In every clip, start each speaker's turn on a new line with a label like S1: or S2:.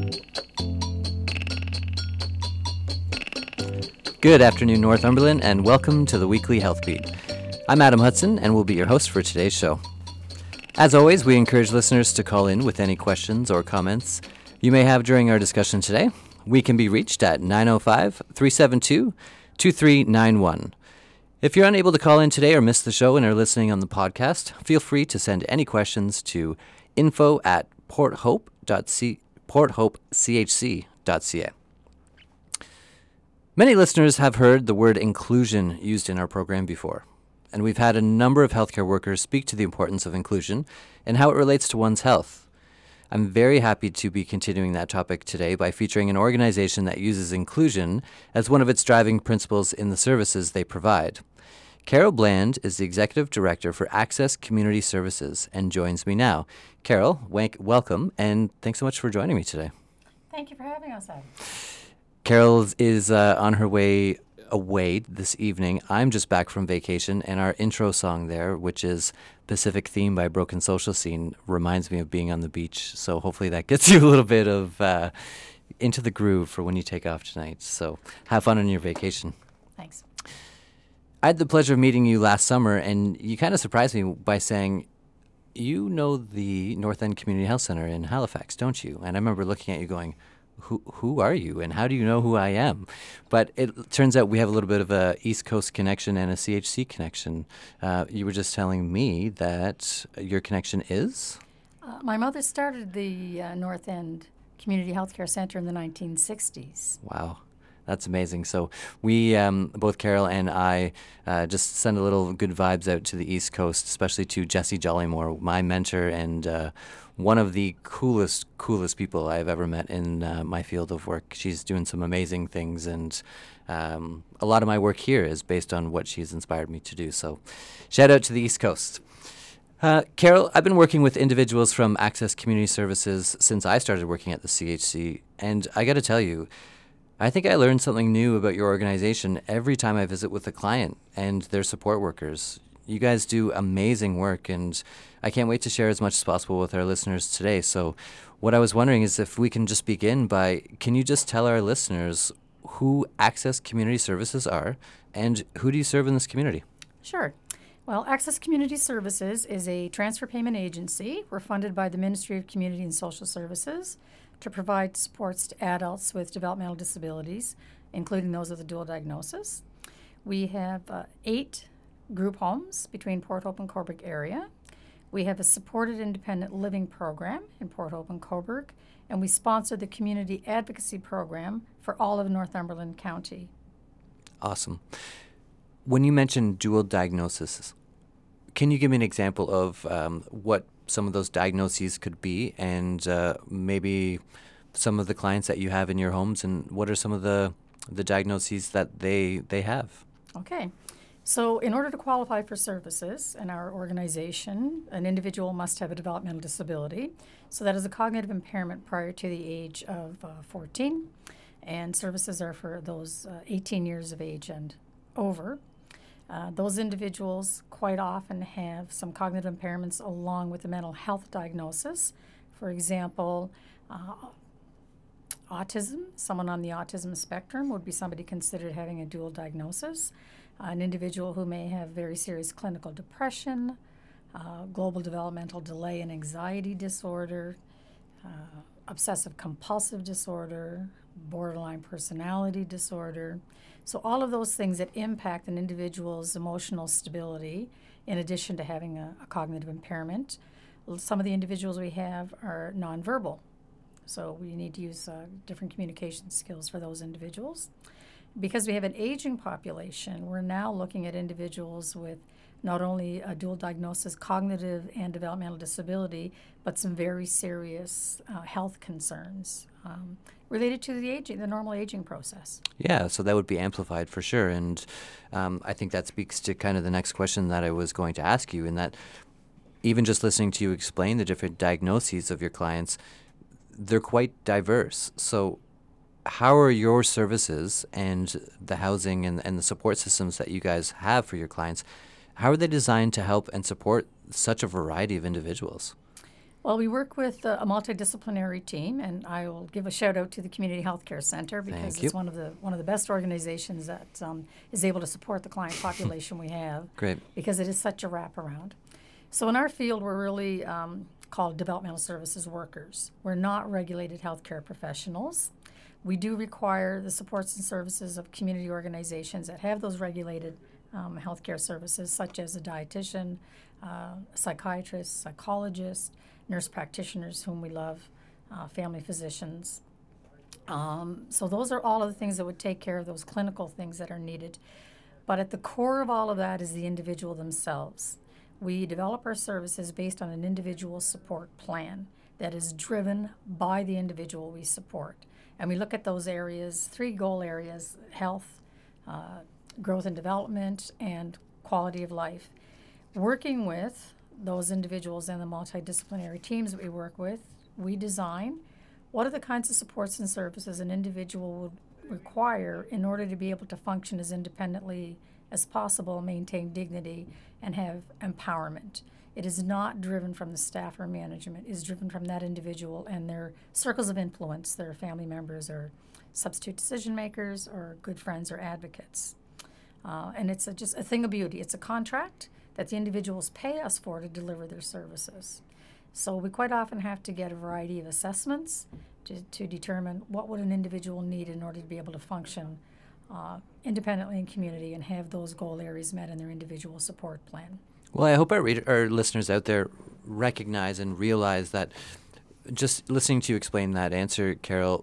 S1: Good afternoon, Northumberland, and welcome to the Weekly Health Beat. I'm Adam Hudson, and will be your host for today's show. As always, we encourage listeners to call in with any questions or comments you may have during our discussion today. We can be reached at 905-372-2391. If you're unable to call in today or miss the show and are listening on the podcast, feel free to send any questions to info@porthopechc.ca. Many listeners have heard the word inclusion used in our program before, and we've had a number of healthcare workers speak to the importance of inclusion and how it relates to one's health. I'm very happy to be continuing that topic today by featuring an organization that uses inclusion as one of its driving principles in the services they provide. Carol Bland is the Executive Director for Access Community Services and joins me now. Carol, welcome, and thanks so much for joining me today.
S2: Thank you for having us, Ed.
S1: Carol is on her way away this evening. I'm just back from vacation, and our intro song there, which is Pacific Theme by Broken Social Scene, reminds me of being on the beach. So hopefully that gets you a little bit of into the groove for when you take off tonight. So have fun on your vacation.
S2: Thanks.
S1: I had the pleasure of meeting you last summer, and you kind of surprised me by saying, you know the North End Community Health Center in Halifax, don't you? And I remember looking at you going, who are you and how do you know who I am? But it turns out we have a little bit of a East Coast connection and a CHC connection. You were just telling me that your connection is?
S2: My mother started the North End Community Healthcare Center in the 1960s.
S1: Wow. That's amazing. So we, both Carol and I, just send a little good vibes out to the East Coast, especially to Jessie Jollymore, my mentor and one of the coolest people I've ever met in my field of work. She's doing some amazing things, and a lot of my work here is based on what she's inspired me to do. So shout out to the East Coast. Carol, I've been working with individuals from Access Community Services since I started working at the CHC, and I got to tell you, I think I learned something new about your organization every time I visit with a client and their support workers. You guys do amazing work, and I can't wait to share as much as possible with our listeners today. So what I was wondering is if we can just begin by, can you just tell our listeners who Access Community Services are and who do you serve in this community?
S2: Sure. Well, Access Community Services is a transfer payment agency. We're funded by the Ministry of Community and Social Services to provide supports to adults with developmental disabilities, including those with a dual diagnosis. We have 8 group homes between Port Hope and Cobourg area. We have a supported independent living program in Port Hope and Cobourg, and we sponsor the community advocacy program for all of Northumberland County.
S1: Awesome. When you mentioned dual diagnosis, can you give me an example of what some of those diagnoses could be, and maybe some of the clients that you have in your homes, and what are some of the diagnoses that they have?
S2: Okay. So in order to qualify for services in our organization, an individual must have a developmental disability. So that is a cognitive impairment prior to the age of 14, and services are for those 18 years of age and over. Those individuals quite often have some cognitive impairments along with a mental health diagnosis. For example, autism. Someone on the autism spectrum would be somebody considered having a dual diagnosis. An individual who may have very serious clinical depression, global developmental delay and anxiety disorder, obsessive compulsive disorder, borderline personality disorder. So all of those things that impact an individual's emotional stability, in addition to having a cognitive impairment. Some of the individuals we have are nonverbal, so we need to use different communication skills for those individuals. Because we have an aging population, we're now looking at individuals with not only a dual diagnosis, cognitive and developmental disability, but some very serious health concerns related to the normal aging process.
S1: Yeah, so that would be amplified for sure. And I think that speaks to kind of the next question that I was going to ask you, in that even just listening to you explain the different diagnoses of your clients, they're quite diverse. So how are your services and the housing and the support systems that you guys have for your clients, how are they designed to help and support such a variety of individuals?
S2: Well, we work with a multidisciplinary team, and I will give a shout out to the Community Healthcare Center because
S1: Thank
S2: it's
S1: you.
S2: one of the best organizations that is able to support the client population we have.
S1: Great.
S2: Because it is such a wraparound. So in our field, we're really called developmental services workers. We're not regulated healthcare professionals. We do require the supports and services of community organizations that have those regulated healthcare services, such as a dietitian, psychiatrist, psychologist, nurse practitioners, whom we love, family physicians. So those are all of the things that would take care of those clinical things that are needed. But at the core of all of that is the individual themselves. We develop our services based on an individual support plan that is driven by the individual we support. And we look at those areas, 3 goal areas: health, growth and development, and quality of life. Working with those individuals and the multidisciplinary teams that we work with, we design what are the kinds of supports and services an individual would require in order to be able to function as independently as possible, maintain dignity, and have empowerment. It is not driven from the staff or management. It is driven from that individual and their circles of influence, their family members or substitute decision makers or good friends or advocates. And it's just a thing of beauty. It's a contract that the individuals pay us for to deliver their services. So we quite often have to get a variety of assessments to determine what would an individual need in order to be able to function independently in community and have those goal areas met in their individual support plan.
S1: Well, I hope our listeners out there recognize and realize that just listening to you explain that answer, Carol,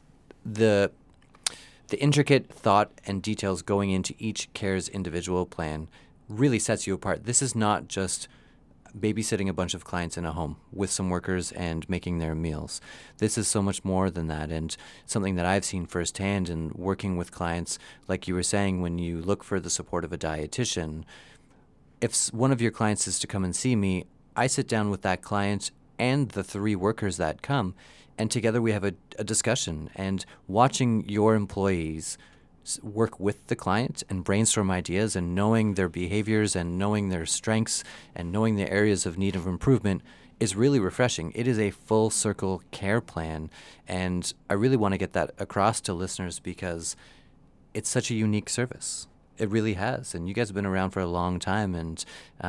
S1: the intricate thought and details going into each CARES individual plan really sets you apart. This is not just babysitting a bunch of clients in a home with some workers and making their meals. This is so much more than that, and something that I've seen firsthand in working with clients. Like you were saying, when you look for the support of a dietitian, if one of your clients is to come and see me, I sit down with that client and the 3 workers that come, and together we have a discussion. And watching your employees work with the client and brainstorm ideas and knowing their behaviors and knowing their strengths and knowing the areas of need of improvement is really refreshing. It is a full circle care plan, and I really want to get that across to listeners because it's such a unique service. It really has, and you guys have been around for a long time, and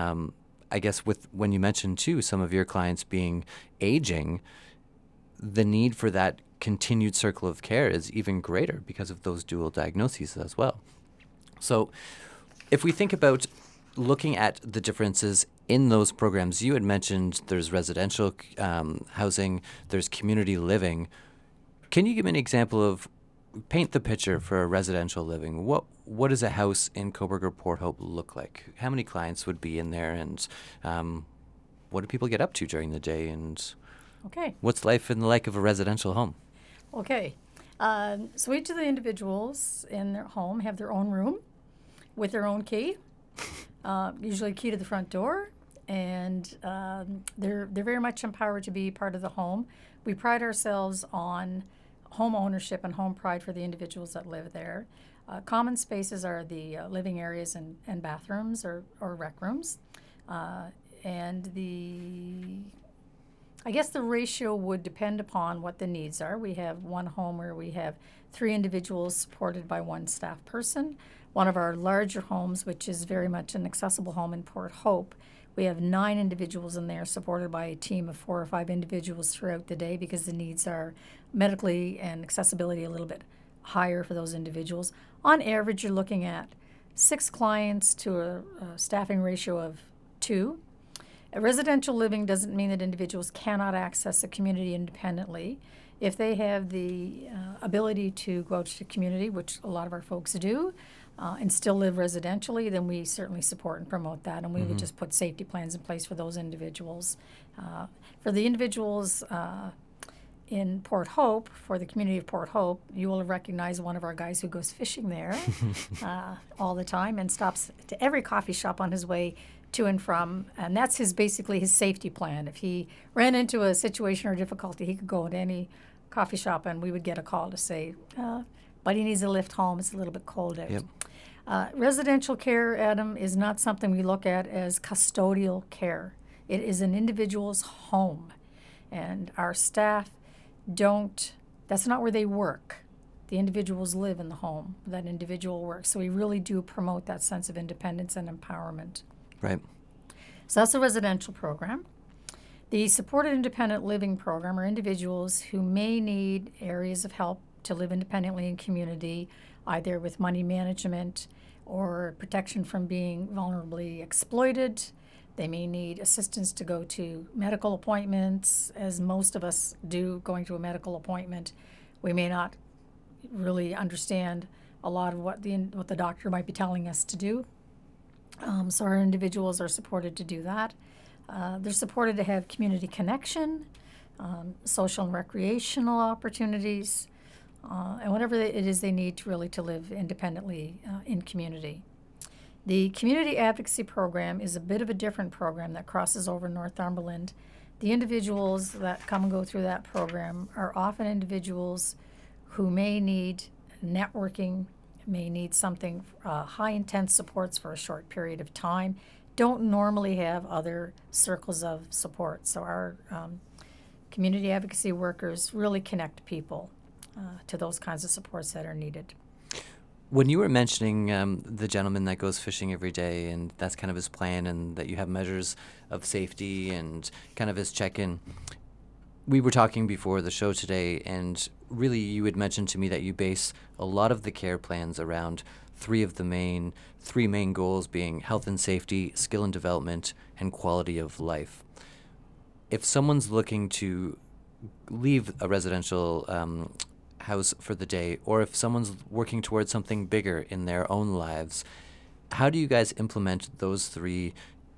S1: I guess when you mentioned too some of your clients being aging, the need for that continued circle of care is even greater because of those dual diagnoses as well. So if we think about looking at the differences in those programs, you had mentioned there's residential housing, there's community living. Can you give me an example of, paint the picture for a residential living? What does a house in Cobourg or Port Hope look like? How many clients would be in there, and what do people get up to during the day, and
S2: Okay.
S1: what's life in the like of a residential home?
S2: Okay. So each of the individuals in their home have their own room with their own key, usually a key to the front door, and they're very much empowered to be part of the home. We pride ourselves on home ownership and home pride for the individuals that live there. Common spaces are the living areas and bathrooms or rec rooms. And I guess the ratio would depend upon what the needs are. We have one home where we have 3 individuals supported by 1 staff person. One of our larger homes, which is very much an accessible home in Port Hope, we have 9 individuals in there supported by a team of 4 or 5 individuals throughout the day because the needs are medically and accessibility a little bit higher for those individuals. On average, you're looking at 6 clients to a staffing ratio of 2. A residential living doesn't mean that individuals cannot access a community independently. If they have the ability to go out to the community, which a lot of our folks do, and still live residentially, then we certainly support and promote that, and we would just put safety plans in place for those individuals. For the individuals in Port Hope, for the community of Port Hope, you will recognize one of our guys who goes fishing there all the time and stops to every coffee shop on his way to and from, and that's basically his safety plan. If he ran into a situation or difficulty, he could go into any coffee shop and we would get a call to say, buddy needs a lift home, it's a little bit cold out.
S1: Yep.
S2: Residential care, Adam, is not something we look at as custodial care. It is an individual's home. And our staff don't, that's not where they work. The individuals live in the home that individual works. So we really do promote that sense of independence and empowerment.
S1: Right.
S2: So that's a residential program. The supported independent living program are individuals who may need areas of help to live independently in community, either with money management or protection from being vulnerably exploited. They may need assistance to go to medical appointments, as most of us do going to a medical appointment. We may not really understand a lot of what the doctor might be telling us to do. So our individuals are supported to do that. They're supported to have community connection, social and recreational opportunities, and whatever it is they need to live independently in community. The community advocacy program is a bit of a different program that crosses over Northumberland. The individuals that come and go through that program are often individuals who may need networking, may need something, high intense supports for a short period of time, don't normally have other circles of support. So our community advocacy workers really connect people to those kinds of supports that are needed.
S1: When you were mentioning the gentleman that goes fishing every day and that's kind of his plan and that you have measures of safety and kind of his check-in, we were talking before the show today, and really you had mentioned to me that you base a lot of the care plans around three main goals being health and safety, skill and development, and quality of life. If someone's looking to leave a residential house for the day, or if someone's working towards something bigger in their own lives, how do you guys implement those three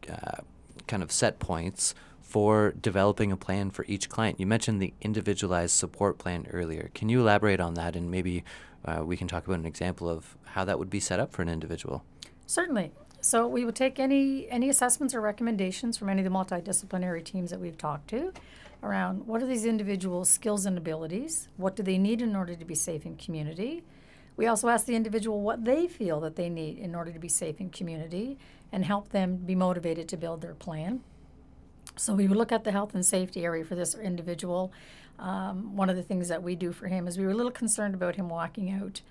S1: kind of set points for developing a plan for each client? You mentioned the individualized support plan earlier. Can you elaborate on that, and maybe we can talk about an example of how that would be set up for an individual?
S2: Certainly. So we will take any assessments or recommendations from any of the multidisciplinary teams that we've talked to around what are these individuals' skills and abilities, what do they need in order to be safe in community. We also ask the individual what they feel that they need in order to be safe in community and help them be motivated to build their plan. So we would look at the health and safety area for this individual. One of the things that we do for him is we were a little concerned about him walking out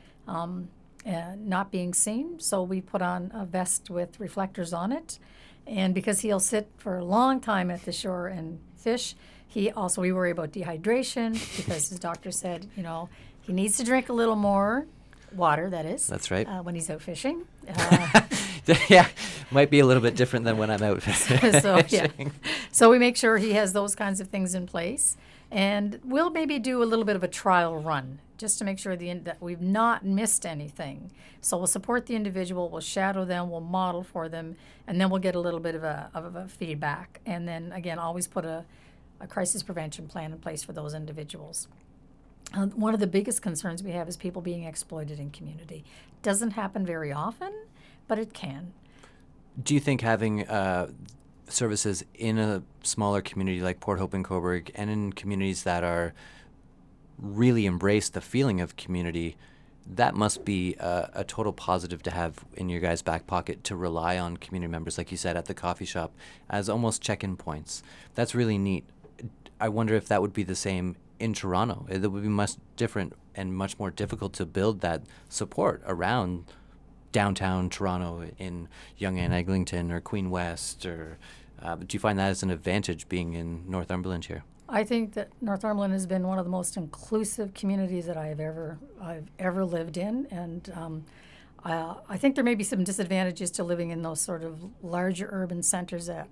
S2: not being seen. So we put on a vest with reflectors on it. And because he'll sit for a long time at the shore and fish, we worry about dehydration because his doctor said, he needs to drink a little more water, that is.
S1: That's right.
S2: When he's out fishing.
S1: Yeah, might be a little bit different than when I'm out fishing.
S2: So we make sure he has those kinds of things in place. And we'll maybe do a little bit of a trial run just to make sure that we've not missed anything. So we'll support the individual, we'll shadow them, we'll model for them, and then we'll get a little bit of a feedback. And then, again, always put a crisis prevention plan in place for those individuals. One of the biggest concerns we have is people being exploited in community. Doesn't happen very often, but it can.
S1: Do you think having services in a smaller community like Port Hope and Cobourg, and in communities that are really embrace the feeling of community, that must be a total positive to have in your guys' back pocket, to rely on community members, like you said, at the coffee shop as almost check-in points? That's really neat. I wonder if that would be the same in Toronto. It would be much different and much more difficult to build that support around downtown Toronto in Yonge and Eglinton or Queen West, or do you find that as an advantage being in Northumberland here?
S2: I think that Northumberland has been one of the most inclusive communities that I've ever lived in, and I think there may be some disadvantages to living in those sort of larger urban centers that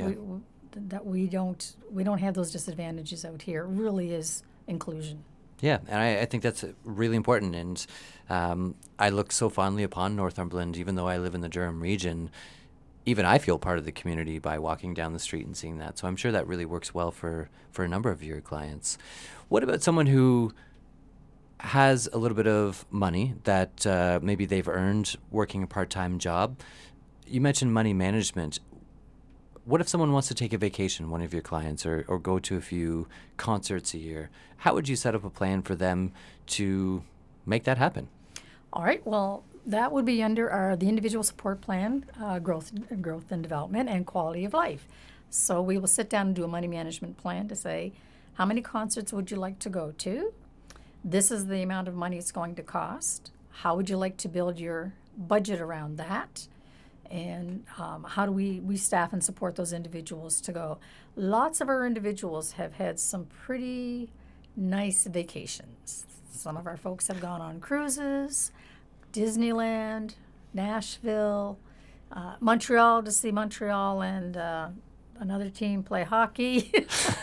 S2: we don't have those disadvantages out here. It really is inclusion.
S1: Yeah, and I think that's really important, and I look so fondly upon Northumberland, even though I live in the Durham region. Even I feel part of the community by walking down the street and seeing that. So I'm sure that really works well for a number of your clients. What about someone who has a little bit of money that maybe they've earned working a part-time job? You mentioned money management. What if someone wants to take a vacation, one of your clients, or go to a few concerts a year? How would you set up a plan for them to make that happen?
S2: All right, well, that would be under the individual support plan, growth and development, and quality of life. So we will sit down and do a money management plan to say, How many concerts would you like to go to? This is the amount of money it's going to cost. How would you like to build your budget around that? And how do we staff and support those individuals to go? Lots of our individuals have had some pretty nice vacations. Some of our folks have gone on cruises, Disneyland, Nashville, Montreal to see Montreal and another team play hockey.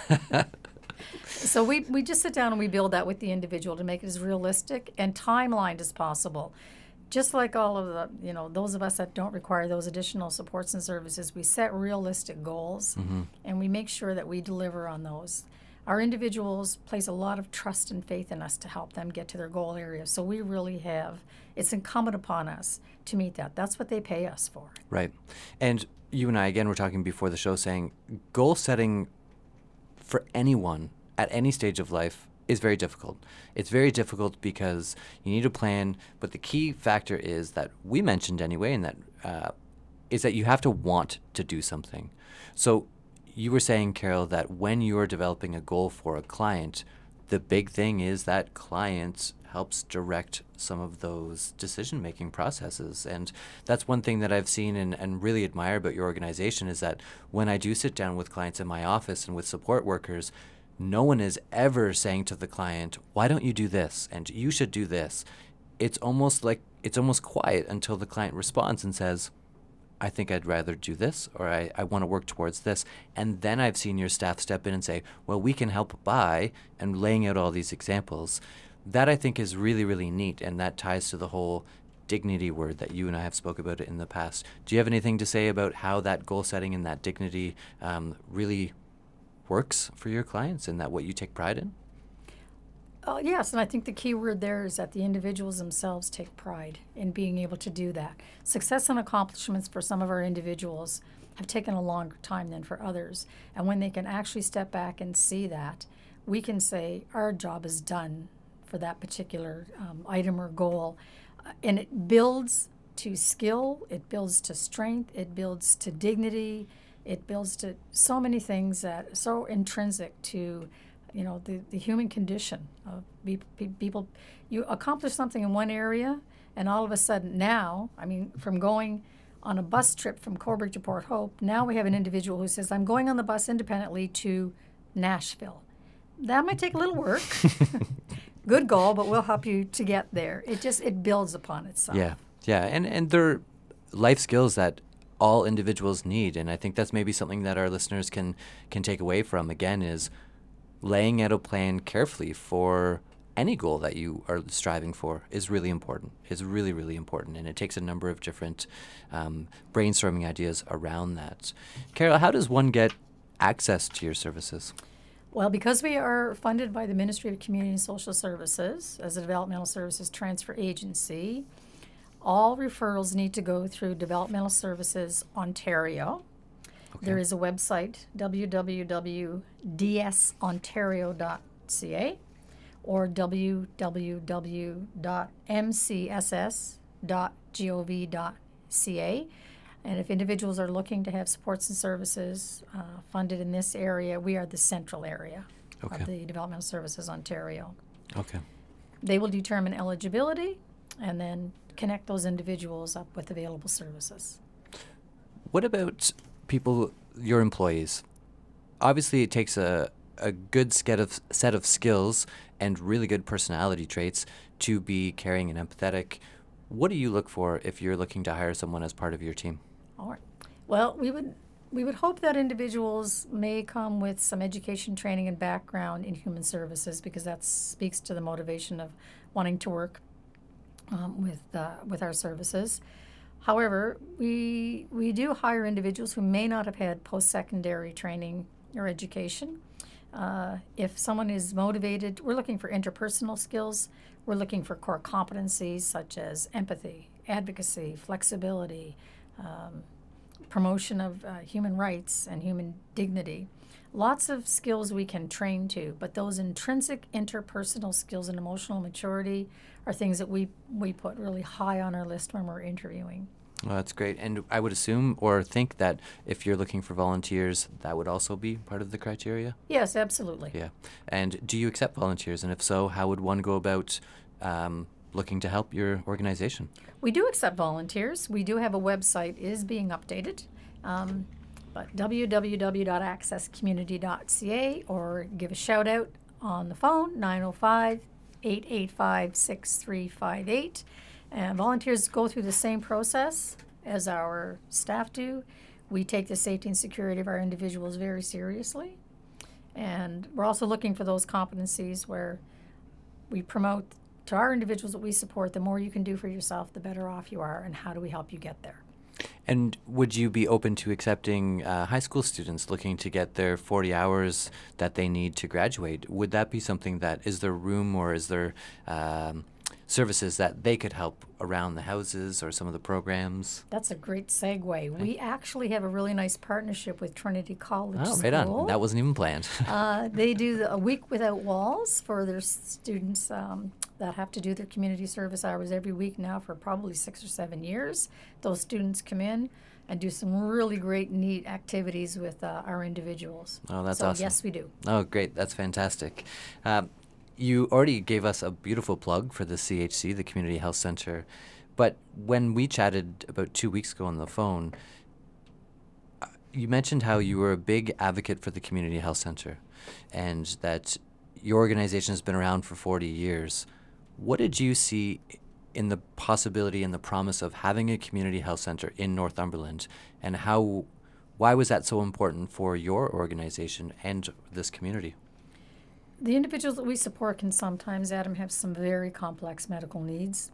S2: So we just sit down and we build that with the individual to make it as realistic and timelined as possible. Just like all of the, those of us that don't require those additional supports and services, we set realistic goals and we make sure that we deliver on those. Our individuals place a lot of trust and faith in us to help them get to their goal area. So we really it's incumbent upon us to meet that. That's what they pay us for.
S1: Right. And you and I, again, were talking before the show saying goal setting for anyone at any stage of life is very difficult. It's very difficult because you need a plan, but the key factor is that we mentioned anyway, and that is that you have to want to do something. So you were saying, Carol, that when you are developing a goal for a client, the big thing is that client helps direct some of those decision-making processes. And that's one thing that I've seen and really admire about your organization is that when I do sit down with clients in my office and with support workers, no one is ever saying to the client, why don't you do this? And you should do this. It's almost quiet until the client responds and says, I think I'd rather do this, or I want to work towards this. And then I've seen your staff step in and say, well, we can help by, and laying out all these examples. That I think is really, really neat. And that ties to the whole dignity word that you and I have spoke about it in the past. Do you have anything to say about how that goal setting and that dignity really works for your clients and that what you take pride in?
S2: Yes, and I think the key word there is that the individuals themselves take pride in being able to do that. Success and accomplishments for some of our individuals have taken a longer time than for others. And when they can actually step back and see that, we can say our job is done for that particular item or goal. And it builds to skill, it builds to strength, it builds to dignity, it builds to so many things that are so intrinsic to the human condition of people. You accomplish something in one area, and all of a sudden now, from going on a bus trip from Cobourg to Port Hope, now we have an individual who says, I'm going on the bus independently to Nashville. That might take a little work. Good goal, but we'll help you to get there. It builds upon itself.
S1: Yeah, and they're life skills that all individuals need, and I think that's maybe something that our listeners can take away from, again, is laying out a plan carefully for any goal that you are striving for is really important, is really, really important. And it takes a number of different brainstorming ideas around that. Carol, how does one get access to your services?
S2: Well, because we are funded by the Ministry of Community and Social Services as a developmental services transfer agency, all referrals need to go through Developmental Services Ontario. Okay. There is a website, www.dsontario.ca or www.mcss.gov.ca. And if individuals are looking to have supports and services funded in this area, we are the central area of the Developmental Services Ontario.
S1: Okay.
S2: They will determine eligibility and then connect those individuals up with available services.
S1: What about people, your employees? Obviously, it takes a good set of skills and really good personality traits to be caring and empathetic. What do you look for if you're looking to hire someone as part of your team?
S2: All right. Well, we would hope that individuals may come with some education, training, and background in human services, because that speaks to the motivation of wanting to work with our services. However, we do hire individuals who may not have had post-secondary training or education. If someone is motivated, we're looking for interpersonal skills. We're looking for core competencies such as empathy, advocacy, flexibility, promotion of human rights and human dignity. Lots of skills we can train to, but those intrinsic interpersonal skills and emotional maturity are things that we put really high on our list when we're interviewing.
S1: Well, that's great. And I would assume or think that if you're looking for volunteers, that would also be part of the criteria?
S2: Yes, absolutely.
S1: Yeah. And do you accept volunteers? And if so, how would one go about looking to help your organization?
S2: We do accept volunteers. We do have a website, is being updated. But www.accesscommunity.ca, or give a shout out on the phone, 905-885-6358. And volunteers go through the same process as our staff do. We take the safety and security of our individuals very seriously. And we're also looking for those competencies where we promote to our individuals that we support, the more you can do for yourself, the better off you are, and how do we help you get there.
S1: And would you be open to accepting high school students looking to get their 40 hours that they need to graduate? Would that be something that, is there room or is there services that they could help around the houses or some of the programs?
S2: That's a great segue. We actually have a really nice partnership with Trinity College
S1: Oh,
S2: School.
S1: right on. That wasn't even planned.
S2: They do a week without walls for their students that have to do their community service hours every week now for probably 6 or 7 years. Those students come in and do some really great, neat activities with our individuals.
S1: Oh, that's
S2: so
S1: awesome.
S2: Yes, we do.
S1: Oh, great. That's fantastic. You already gave us a beautiful plug for the CHC, the Community Health Center. But when we chatted about 2 weeks ago on the phone, you mentioned how you were a big advocate for the Community Health Center and that your organization has been around for 40 years. What did you see in the possibility and the promise of having a community health center in Northumberland, and why was that so important for your organization and this community?
S2: The individuals that we support can sometimes, Adam, have some very complex medical needs.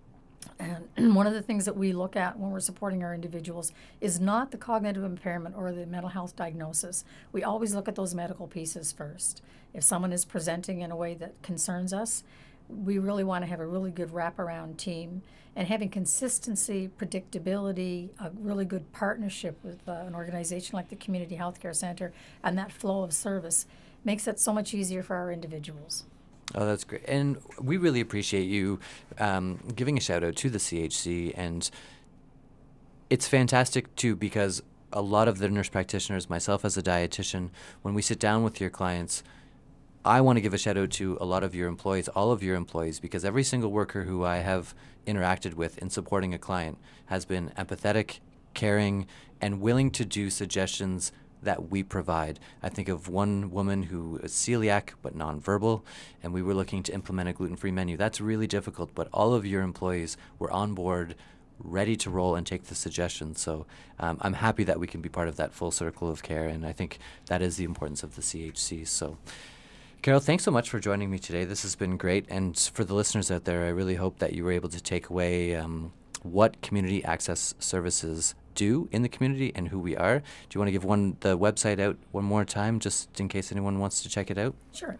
S2: And one of the things that we look at when we're supporting our individuals is not the cognitive impairment or the mental health diagnosis. We always look at those medical pieces first. If someone is presenting in a way that concerns us, we really want to have a really good wraparound team. And having consistency, predictability, a really good partnership with an organization like the Community Healthcare Center, and that flow of service makes it so much easier for our individuals.
S1: Oh, that's great. And we really appreciate you giving a shout out to the CHC. And it's fantastic, too, because a lot of the nurse practitioners, myself as a dietitian, when we sit down with your clients, I want to give a shout out to a lot of your employees, all of your employees, because every single worker who I have interacted with in supporting a client has been empathetic, caring, and willing to do suggestions that we provide. I think of one woman who is celiac but nonverbal, and we were looking to implement a gluten-free menu. That's really difficult, but all of your employees were on board, ready to roll and take the suggestions. So I'm happy that we can be part of that full circle of care, and I think that is the importance of the CHC. So, Carol, thanks so much for joining me today. This has been great, and for the listeners out there, I really hope that you were able to take away what community access services do in the community and who we are. Do you want to give the website out one more time, just in case anyone wants to check it out?
S2: Sure.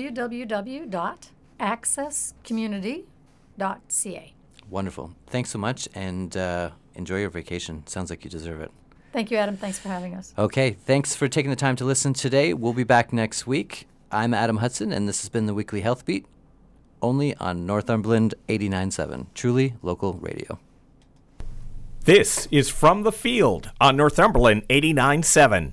S2: www.accesscommunity.ca.
S1: Wonderful. Thanks so much, and enjoy your vacation. Sounds like you deserve it.
S2: Thank you, Adam. Thanks for having us.
S1: Okay, thanks for taking the time to listen today. We'll be back next week. I'm Adam Hudson, and this has been the Weekly Health Beat, only on Northumberland 89.7, truly local radio.
S3: This is From the Field on Northumberland 89.7.